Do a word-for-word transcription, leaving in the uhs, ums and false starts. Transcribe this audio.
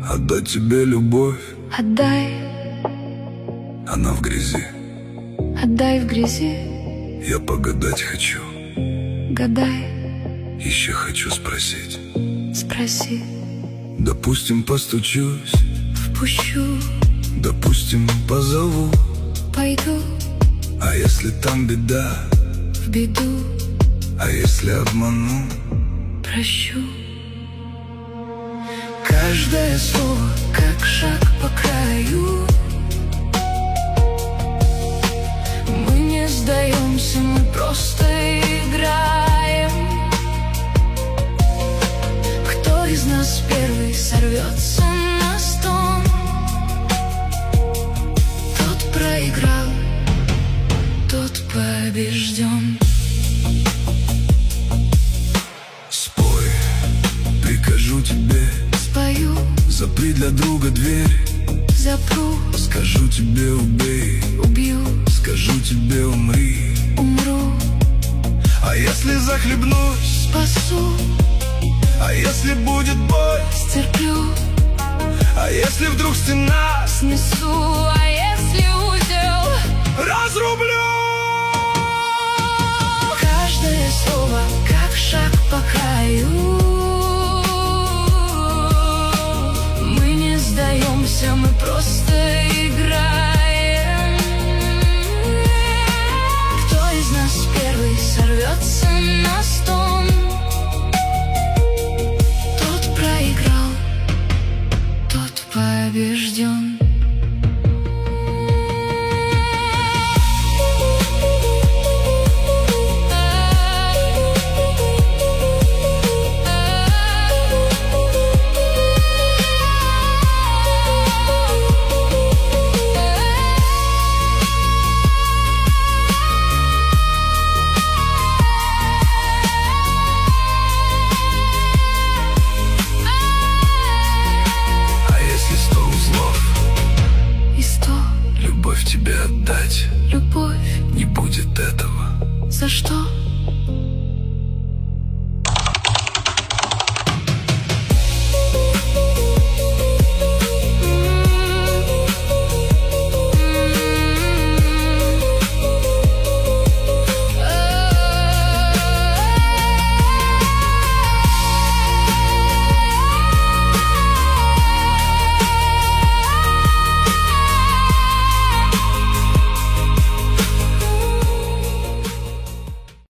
Отдать тебе любовь, Отдай, она в грязи. отдай в грязи. Я погадать хочу, Гадай, еще хочу спросить. спроси, Допустим, постучусь, впущу, допустим, позову. пойду А если там беда, в беду, а если обману? прощу. Каждое слово, как шаг по краю. Мы не сдаемся, мы просто играем. Кто из нас первый сорвется на стон, тот проиграл, тот побежден. Спой, прикажу тебе, Спою, запри для друга дверь. запру, Скажу тебе убей, убью, скажу тебе умри. умру, А если захлебнусь, спасу, а если будет боль, стерплю, а если вдруг стена, снесу, а если узел разрублю. каждое слово, как шаг по краю. Мы не сдаемся, мы просто играем. Кто из нас первый сорвется на стон, тот проиграл, тот побежден.